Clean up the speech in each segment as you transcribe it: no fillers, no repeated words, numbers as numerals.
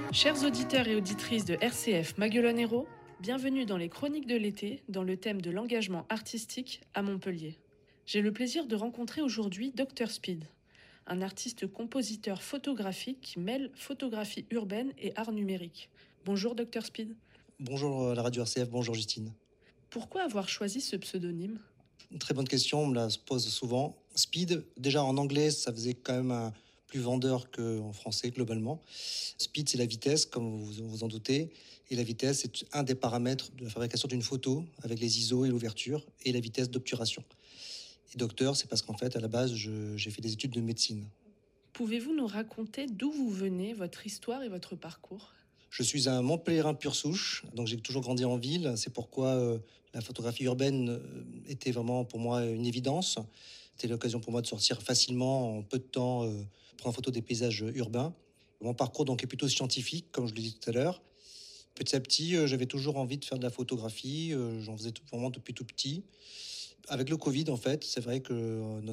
Chers auditeurs et auditrices de RCF Maguelone Hérault, bienvenue dans les Chroniques de l'été, dans le thème de l'engagement artistique à Montpellier. J'ai le plaisir de rencontrer aujourd'hui Dr Speed, un artiste-compositeur photographique qui mêle photographie urbaine et art numérique. Bonjour Dr Speed. Bonjour la radio RCF, bonjour Justine. Pourquoi avoir choisi ce pseudonyme ? Une très bonne question, on me la pose souvent. Speed, déjà en anglais, ça faisait quand même un plus vendeur qu'en français globalement. Speed, c'est la vitesse, comme vous vous en doutez. Et la vitesse, c'est un des paramètres de la fabrication d'une photo avec les ISO et l'ouverture et la vitesse d'obturation. Et docteur, c'est parce qu'en fait, à la base, j'ai fait des études de médecine. Pouvez-vous nous raconter d'où vous venez, votre histoire et votre parcours ? Je suis un Montpellierin pure souche, donc j'ai toujours grandi en ville. C'est pourquoi la photographie urbaine était vraiment pour moi une évidence. C'était l'occasion pour moi de sortir facilement, en peu de temps, prendre en photo des paysages urbains. Mon parcours donc est plutôt scientifique, comme je le disais tout à l'heure. Petit à petit, j'avais toujours envie de faire de la photographie. J'en faisais vraiment depuis tout petit. Avec le Covid, en fait, c'est vrai que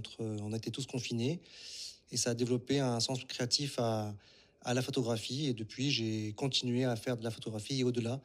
on était tous confinés et ça a développé un sens créatif à la photographie. Et depuis, j'ai continué à faire de la photographie et au-delà,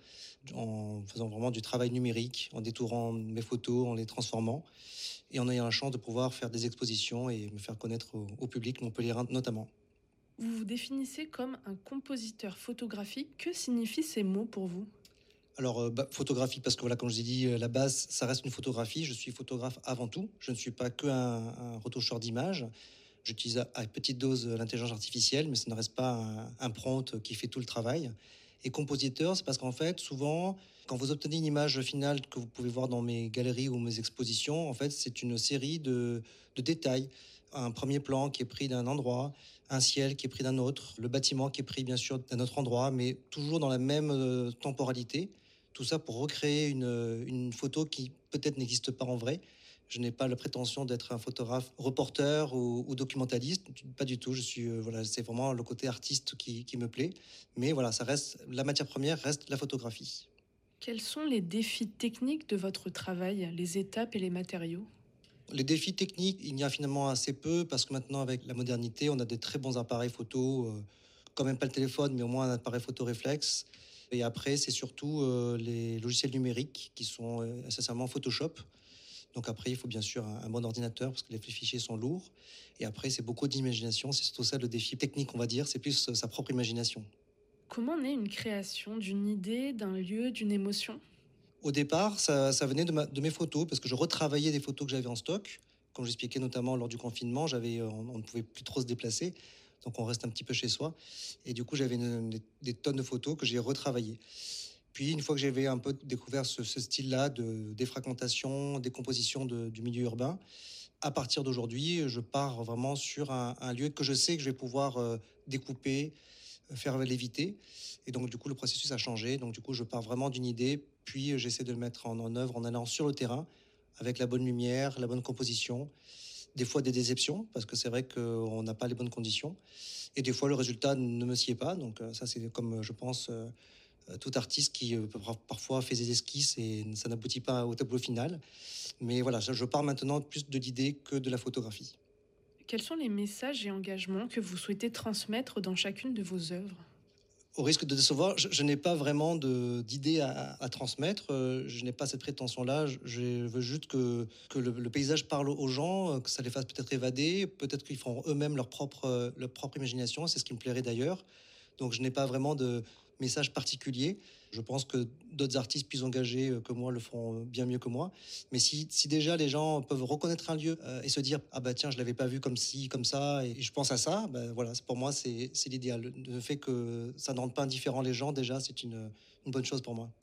en faisant vraiment du travail numérique, en détourant mes photos, en les transformant et en ayant la chance de pouvoir faire des expositions et me faire connaître au public montpelliérain notamment. Vous vous définissez comme un compositeur photographique. Que signifient ces mots pour vous ? Alors, photographie, parce que voilà, comme je vous ai dit, la base, ça reste une photographie. Je suis photographe avant tout. Je ne suis pas un retoucheur d'images. J'utilise à petite dose l'intelligence artificielle, mais ça ne reste pas un prompt qui fait tout le travail. Et compositeur, c'est parce qu'en fait, souvent, quand vous obtenez une image finale que vous pouvez voir dans mes galeries ou mes expositions, en fait, c'est une série de détails. Un premier plan qui est pris d'un endroit, un ciel qui est pris d'un autre, le bâtiment qui est pris bien sûr d'un autre endroit, mais toujours dans la même temporalité. Tout ça pour recréer une photo qui peut-être n'existe pas en vrai. Je n'ai pas la prétention d'être un photographe reporter ou documentaliste, pas du tout. Je suis voilà, c'est vraiment le côté artiste qui me plaît. Mais voilà, ça reste la matière première reste la photographie. Quels sont les défis techniques de votre travail, les étapes et les matériaux ? Les défis techniques, il y a finalement assez peu parce que maintenant avec la modernité, on a des très bons appareils photo, quand même pas le téléphone, mais au moins un appareil photo réflexe. Et après, c'est surtout les logiciels numériques qui sont essentiellement Photoshop. Donc après, il faut bien sûr un bon ordinateur parce que les fichiers sont lourds. Et après, c'est beaucoup d'imagination. C'est surtout ça le défi technique, on va dire. C'est plus sa propre imagination. Comment naît une création d'une idée, d'un lieu, d'une émotion ? Au départ, ça venait de mes photos parce que je retravaillais des photos que j'avais en stock. Comme j'expliquais notamment lors du confinement, on ne pouvait plus trop se déplacer. Donc on reste un petit peu chez soi. Et du coup, j'avais des tonnes de photos que j'ai retravaillées. Puis, une fois que j'avais un peu découvert ce style-là de défragmentation, décomposition du milieu urbain, à partir d'aujourd'hui, je pars vraiment sur un lieu que je sais que je vais pouvoir découper, faire léviter. Et donc, du coup, le processus a changé. Donc, du coup, je pars vraiment d'une idée, puis j'essaie de le mettre en œuvre en allant sur le terrain avec la bonne lumière, la bonne composition. Des fois, des déceptions, parce que c'est vrai qu'on n'a pas les bonnes conditions. Et des fois, le résultat ne me sied pas. Donc, ça, c'est comme, je pense, tout artiste qui parfois fait des esquisses et ça n'aboutit pas au tableau final. Mais voilà, je pars maintenant plus de l'idée que de la photographie. Quels sont les messages et engagements que vous souhaitez transmettre dans chacune de vos œuvres ? Au risque de décevoir, je n'ai pas vraiment d'idée à transmettre. Je n'ai pas cette prétention-là. Je veux juste que le paysage parle aux gens, que ça les fasse peut-être évader. Peut-être qu'ils feront eux-mêmes leur propre imagination. C'est ce qui me plairait d'ailleurs. Donc je n'ai pas vraiment de message particulier. Je pense que d'autres artistes plus engagés que moi le feront bien mieux que moi. Mais si déjà les gens peuvent reconnaître un lieu et se dire ah bah tiens je l'avais pas vu comme ci comme ça et je pense à ça, bah, voilà pour moi c'est l'idéal. Le fait que ça ne rende pas indifférent les gens déjà c'est une bonne chose pour moi.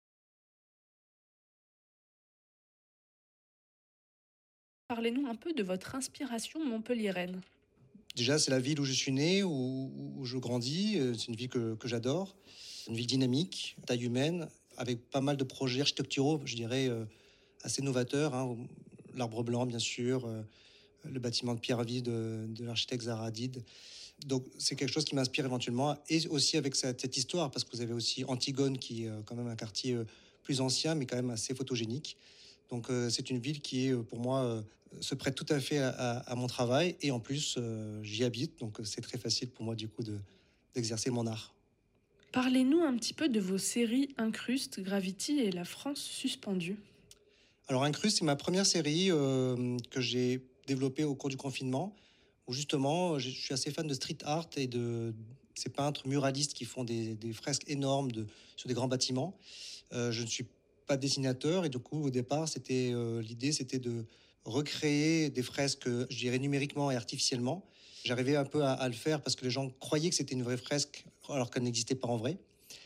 Parlez-nous un peu de votre inspiration montpelliéraine. Déjà, c'est la ville où je suis né, où je grandis. C'est une ville que j'adore. Une ville dynamique, taille humaine, avec pas mal de projets architecturaux, je dirais, assez novateurs, hein. L'Arbre Blanc, bien sûr, le bâtiment de pierre vive de l'architecte Zaha Hadid. Donc, c'est quelque chose qui m'inspire éventuellement. Et aussi avec cette histoire, parce que vous avez aussi Antigone, qui est quand même un quartier plus ancien, mais quand même assez photogénique. Donc c'est une ville qui est pour moi se prête tout à fait à mon travail et en plus j'y habite donc c'est très facile pour moi du coup d'exercer mon art. Parlez-nous un petit peu de vos séries Incruste, Gravity et La France suspendue. Alors Incruste, c'est ma première série que j'ai développée au cours du confinement, où justement, je suis assez fan de street art et de ces peintres muralistes qui font des fresques énormes sur des grands bâtiments. Je ne suis pas dessinateur et du coup, au départ, l'idée, c'était de recréer des fresques, je dirais numériquement et artificiellement. J'arrivais un peu à le faire parce que les gens croyaient que c'était une vraie fresque alors qu'elle n'existait pas en vrai.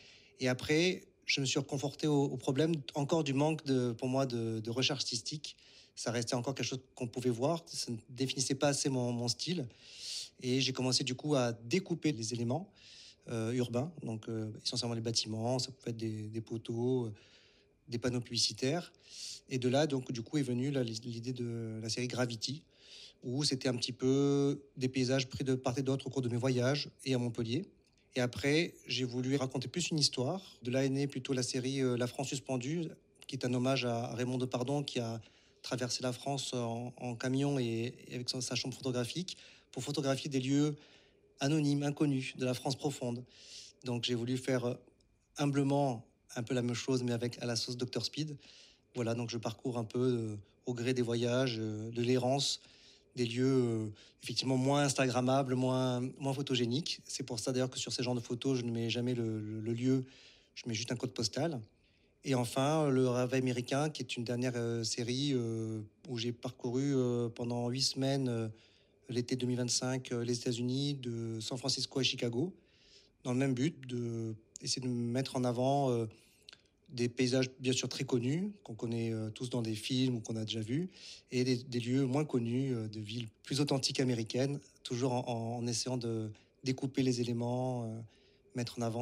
Et après, je me suis reconforté au problème encore du manque pour moi de recherche artistique. Ça restait encore quelque chose qu'on pouvait voir. Ça ne définissait pas assez mon style. Et j'ai commencé du coup à découper les éléments urbains, donc essentiellement les bâtiments, ça pouvait être des poteaux, des panneaux publicitaires. Et de là, donc, du coup, est venue l'idée de la série Gravity, où c'était un petit peu des paysages pris de part et d'autre au cours de mes voyages et à Montpellier. Et après, j'ai voulu raconter plus une histoire. De là est née plutôt la série La France suspendue, qui est un hommage à Raymond Depardon, qui a traversé la France en camion et avec sa chambre photographique pour photographier des lieux anonymes, inconnus de la France profonde. Donc j'ai voulu faire humblement un peu la même chose, mais avec à la sauce Dr Speed. Voilà, donc je parcours un peu au gré des voyages, de l'errance, des lieux effectivement moins Instagrammables, moins photogéniques. C'est pour ça d'ailleurs que sur ces genres de photos, je ne mets jamais le lieu, je mets juste un code postal. Et enfin, Le Rêve américain, qui est une dernière série où j'ai parcouru pendant 8 semaines l'été 2025 les États-Unis, de San Francisco à Chicago, dans le même but de essayer de mettre en avant des paysages bien sûr très connus, qu'on connaît tous dans des films ou qu'on a déjà vus, et des lieux moins connus, de villes plus authentiques américaines, toujours en essayant de découper les éléments, mettre en avant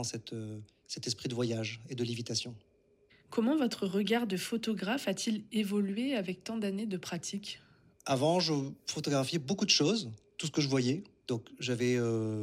cet esprit de voyage et de lévitation. Comment votre regard de photographe a-t-il évolué avec tant d'années de pratique? Avant, je photographiais beaucoup de choses, tout ce que je voyais. Donc j'avais,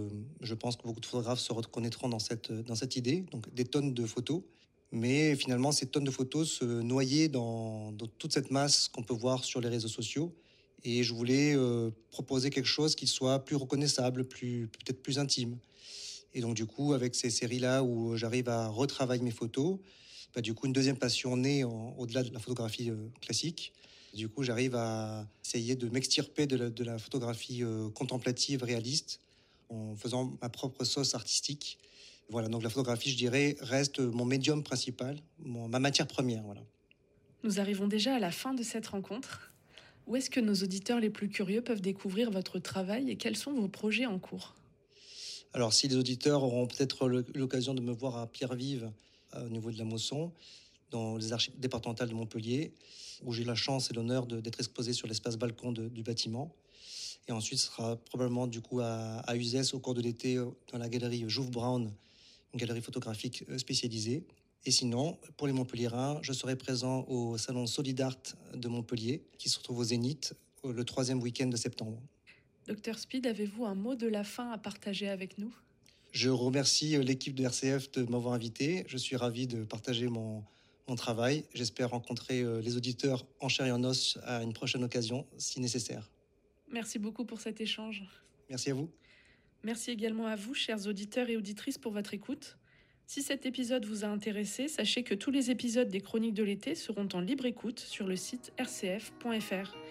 je pense que beaucoup de photographes se reconnaîtront dans cette idée, donc des tonnes de photos. Mais finalement, ces tonnes de photos se noyaient dans toute cette masse qu'on peut voir sur les réseaux sociaux. Et je voulais proposer quelque chose qui soit plus reconnaissable, peut-être plus intime. Et donc du coup, avec ces séries-là où j'arrive à retravailler mes photos, bah, du coup, une deuxième passion naît au-delà de la photographie classique. Du coup, j'arrive à essayer de m'extirper de la photographie contemplative, réaliste, en faisant ma propre sauce artistique. Voilà, donc la photographie, je dirais, reste mon médium principal, ma matière première. Voilà. Nous arrivons déjà à la fin de cette rencontre. Où est-ce que nos auditeurs les plus curieux peuvent découvrir votre travail et quels sont vos projets en cours? Alors, si les auditeurs auront peut-être l'occasion de me voir à Pierre-Vive, au niveau de la Mosson, dans les archives départementales de Montpellier, où j'ai la chance et l'honneur d'être exposé sur l'espace balcon du bâtiment. Et ensuite, ce sera probablement du coup à Uzès au cours de l'été dans la galerie Jouve Brown, une galerie photographique spécialisée. Et sinon, pour les Montpelliérains, je serai présent au salon Solidart de Montpellier, qui se retrouve au Zénith, le troisième week-end de septembre. Dr Speed, avez-vous un mot de la fin à partager avec nous? Je remercie l'équipe de RCF de m'avoir invité. Je suis ravi de partager mon travail. J'espère rencontrer les auditeurs en chair et en os à une prochaine occasion, si nécessaire. Merci beaucoup pour cet échange. Merci à vous. Merci également à vous, chers auditeurs et auditrices, pour votre écoute. Si cet épisode vous a intéressé, sachez que tous les épisodes des Chroniques de l'été seront en libre écoute sur le site rcf.fr.